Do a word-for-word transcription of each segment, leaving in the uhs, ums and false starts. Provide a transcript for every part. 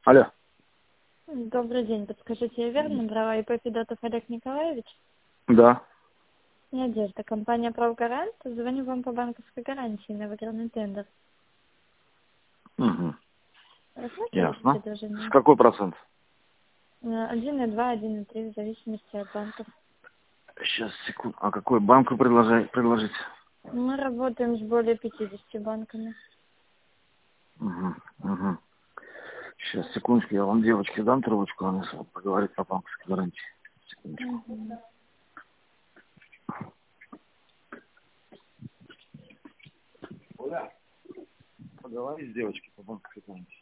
Алло. Добрый день. Подскажите, я верно набрала ИП Федотов Олег Николаевич? Да. Надежда, компания «Правгарант». Звоню вам по банковской гарантии на выигранный тендер. Угу. Рассматриваете Ясно. С предложение? какой процент? один и два, один и три, в зависимости от банков. Сейчас, секунду. А какой банк вы предложи- предложите? Мы работаем с более пятидесятью банками. Угу. Угу. Сейчас, секундочку, я вам девочке дам трубочку, она с- поговорит по банковской гарантии. Секундочку. Мгм. Оля, поговори с девочкой по банковской гарантии.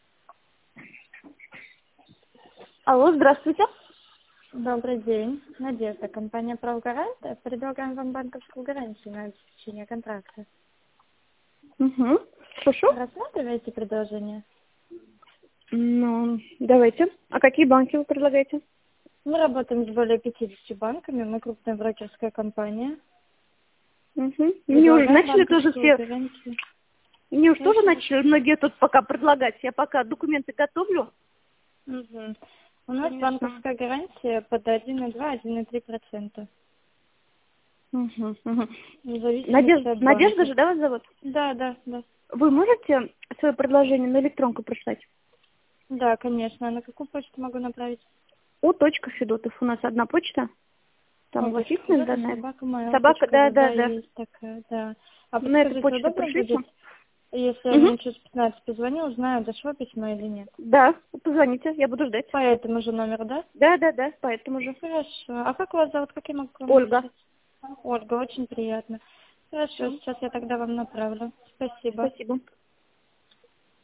Алло, здравствуйте. Добрый день. Надежда, компания «Правгарант». Предлагаем вам банковскую гарантию на обеспечение контракта. Угу. Хорошо. Рассматриваете предложение? Ну, давайте. А какие банки вы предлагаете? Мы работаем с более пятидесятью банками, мы крупная брокерская компания. Угу. Мне уже Предлагаем начали тоже банковскую все, гарантию. мне уже тоже Хорошо. начали многие тут пока предлагать. Я пока документы готовлю. Мгм. У нас Конечно. банковская гарантия под один и два, один и три процента. Угу, угу. В зависимости Надежда, от Надежда банка. же, да, вас зовут? Да, да, да. Вы можете свое предложение на электронку прислать? Да, конечно. А на какую почту могу направить? У. Федотов. У нас одна почта. Там О, точка логичная Федотов, данная. собака моя, Собака, точка да, ру. Да, да, да. есть такая, да. А На эту подскажите, почту удобно пришлите. будет, если я Угу. минут через пятнадцать позвоню, узнаю, дошло письмо или нет? Да, позвоните, я буду ждать. По этому же номеру, да? Да, да, да, поэтому же. Хорошо. А как вас зовут? Как я могу к вам Ольга. обращаться? Ольга, очень приятно. Хорошо, Всё. сейчас я тогда вам направлю. Спасибо. Спасибо.